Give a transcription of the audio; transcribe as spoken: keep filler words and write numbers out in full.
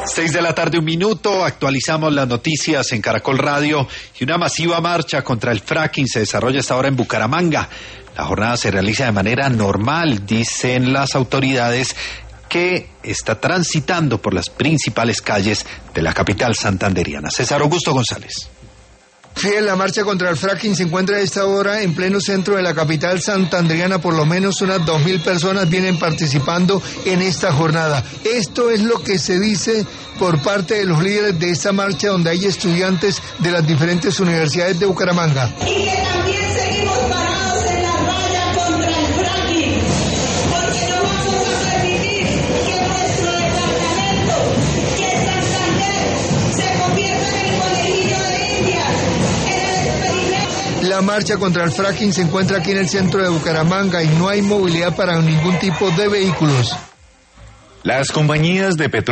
Seis de la tarde, un minuto, actualizamos las noticias en Caracol Radio y una masiva marcha contra el fracking se desarrolla hasta ahora en Bucaramanga. La jornada se realiza de manera normal, dicen las autoridades, que está transitando por las principales calles de la capital santanderiana. César Augusto González. Fidel, la marcha contra el fracking se encuentra a esta hora en pleno centro de la capital santanderiana. Por lo menos unas dos mil personas vienen participando en esta jornada. Esto es lo que se dice por parte de los líderes de esta marcha, donde hay estudiantes de las diferentes universidades de Bucaramanga. Y que también seguimos parados en la raya contra el fracking, porque no vamos a permitir que nuestro departamento, que Santander, se convierta en el conejillo de Indias. La marcha contra el fracking se encuentra aquí en el centro de Bucaramanga y no hay movilidad para ningún tipo de vehículos. Las compañías de petróleo